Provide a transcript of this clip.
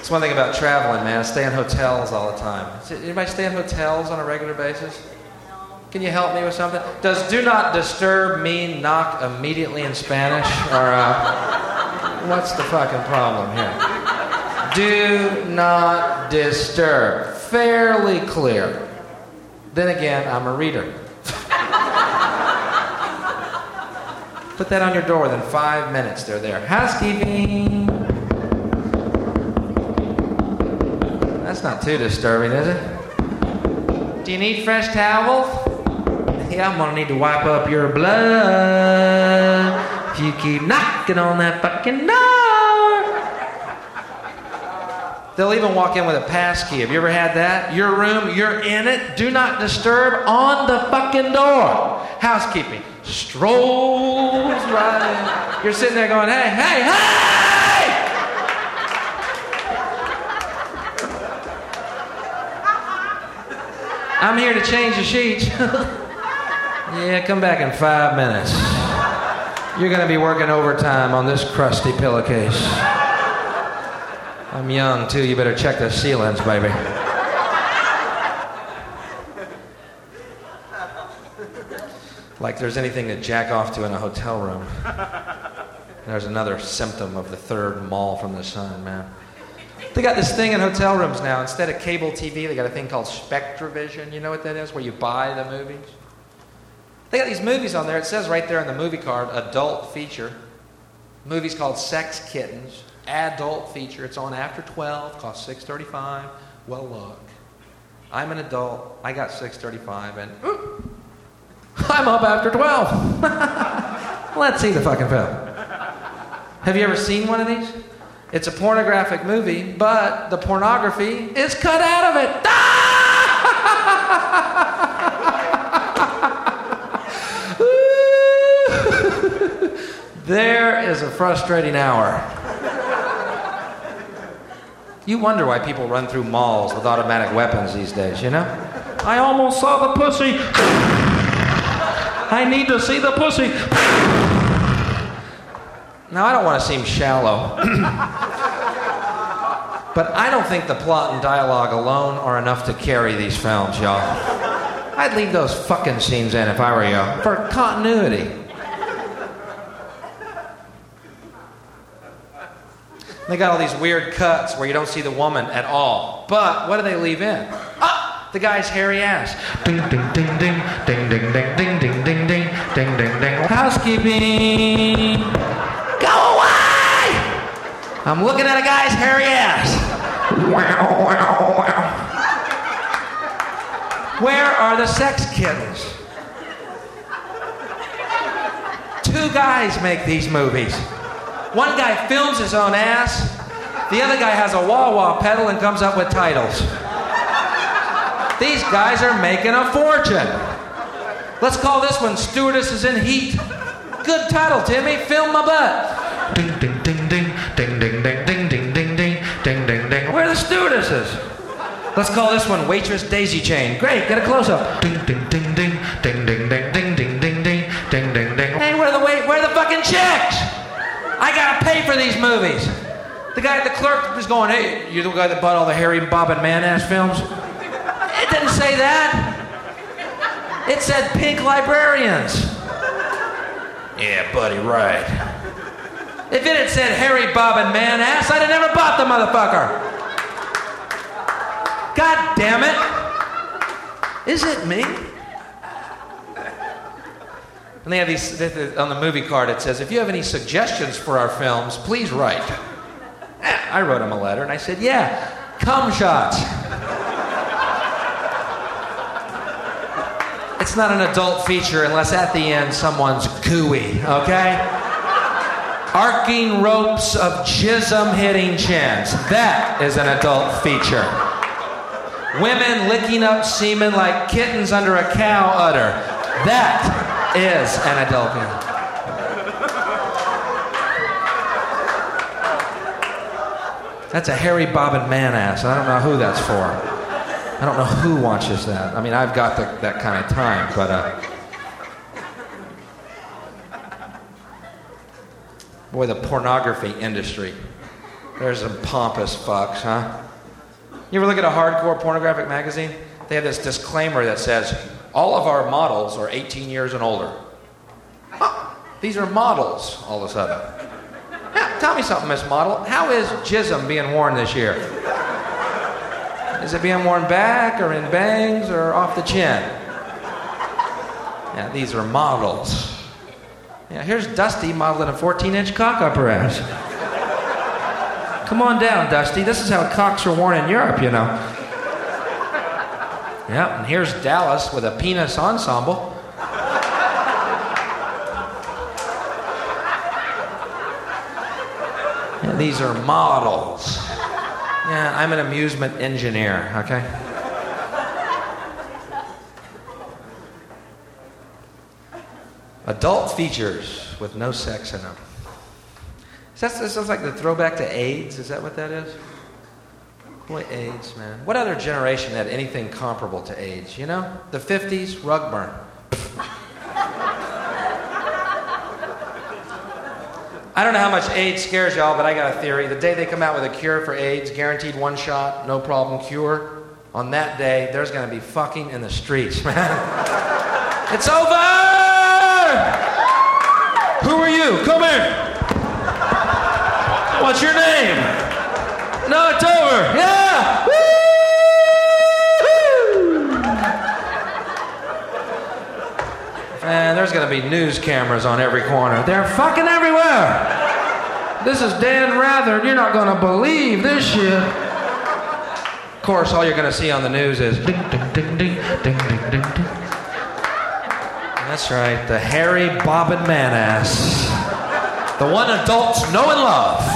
That's one thing about traveling, man. I stay in hotels all the time. Anybody stay in hotels on a regular basis? Can you help me with something? Does do not disturb mean knock immediately in Spanish? Or what's the fucking problem here? Do not disturb. Fairly clear. Then again, I'm a reader. Put that on your door, within 5 minutes they're there. Housekeeping. That's not too disturbing, is it? Do you need fresh towels? Yeah, I'm gonna need to wipe up your blood if you keep knocking on that fucking door. They'll even walk in with a pass key. Have you ever had that? Your room, you're in it. Do not disturb on the fucking door. Housekeeping strolls right in. You're sitting there going, hey, hey, hey! I'm here to change the sheets. Yeah, come back in 5 minutes. You're going to be working overtime on this crusty pillowcase. I'm young, too. You better check the ceilings, baby. Like there's anything to jack off to in a hotel room. There's another symptom of the third mall from the sun, man. They got this thing in hotel rooms now. Instead of cable TV, they got a thing called Spectravision. You know what that is? Where you buy the movies. They got these movies on there. It says right there on the movie card, adult feature. Movie's called Sex Kittens. Adult feature. It's on after 12. Costs $6.35. Well, look. I'm an adult. I got $6.35, and I'm up after 12. Let's see the fucking film. Have you ever seen one of these? It's a pornographic movie, but the pornography is cut out of it. There is a frustrating hour. You wonder why people run through malls with automatic weapons these days, you know? I almost saw the pussy. I need to see the pussy. Now, I don't want to seem shallow, but I don't think the plot and dialogue alone are enough to carry these films, y'all. I'd leave those fucking scenes in if I were you, for continuity. They got all these weird cuts where you don't see the woman at all. But what do they leave in? Ah, the guy's hairy ass. Ding, ding, ding, ding, ding, ding, ding, ding, ding, ding, ding, ding, ding, ding. Housekeeping. Go away! I'm looking at a guy's hairy ass. Wow, wow, wow. Where are the sex kittens? 2 guys make these movies. One guy films his own ass. The other guy has a wah-wah pedal and comes up with titles. These guys are making a fortune. Let's call this one Stewardesses in Heat. Good title, Timmy. Film my butt. Ding, ding, ding, ding, ding, ding, ding, ding, ding, ding, ding, ding, ding, ding. Where are the stewardesses? Let's call this one Waitress Daisy Chain. Great, get a close-up. Ding, ding, ding, ding, ding, ding, ding, ding, ding, ding, ding, ding, ding, ding. Hey, where are the fucking chicks? I gotta pay for these movies. The guy at the clerk was going, hey, you're the guy that bought all the Harry, Bob, and Man-ass films? It didn't say that. It said Pink Librarians. Yeah, buddy, right. If it had said Harry, Bob, and Man-ass, I'd have never bought the motherfucker. God damn it. Is it me? And they have these, on the movie card it says, if you have any suggestions for our films, please write. I wrote him a letter and I said, yeah, cum shots. It's not an adult feature unless at the end someone's gooey, okay? Arcing ropes of jism hitting chins. That is an adult feature. Women licking up semen like kittens under a cow udder. That is an adult film. That's a Harry, Bob, and Man-ass. I don't know who that's for. I don't know who watches that. I mean, I've got that kind of time, but boy, the pornography industry. There's some pompous fucks, huh? You ever look at a hardcore pornographic magazine? They have this disclaimer that says, all of our models are 18 years and older. Huh, these are models, all of a sudden. Yeah, tell me something, Miss Model. How is jism being worn this year? Is it being worn back or in bangs or off the chin? Yeah, these are models. Yeah, here's Dusty modeling a 14-inch cock up her ass. Come on down, Dusty. This is how cocks are worn in Europe, you know. Yeah, and here's Dallas with a penis ensemble. Yeah, these are models. Yeah, I'm an amusement engineer, okay? Adult features with no sex in them. That sounds like the throwback to AIDS. Is that what that is? Boy, AIDS, man. What other generation had anything comparable to AIDS? You know? The 50s, rug burn. I don't know how much AIDS scares y'all, but I got a theory. The day they come out with a cure for AIDS, guaranteed one shot, no problem cure, on that day, there's going to be fucking in the streets, man. It's over! Who are you? Come here. What's your name? No, it's over. Yeah! Woo! And there's going to be news cameras on every corner. They're fucking everywhere. This is Dan Rather, and you're not going to believe this shit. Of course, all you're going to see on the news is ding, ding, ding, ding, ding, ding, ding, ding. That's right, the hairy bobbin man ass. The one adults know and love.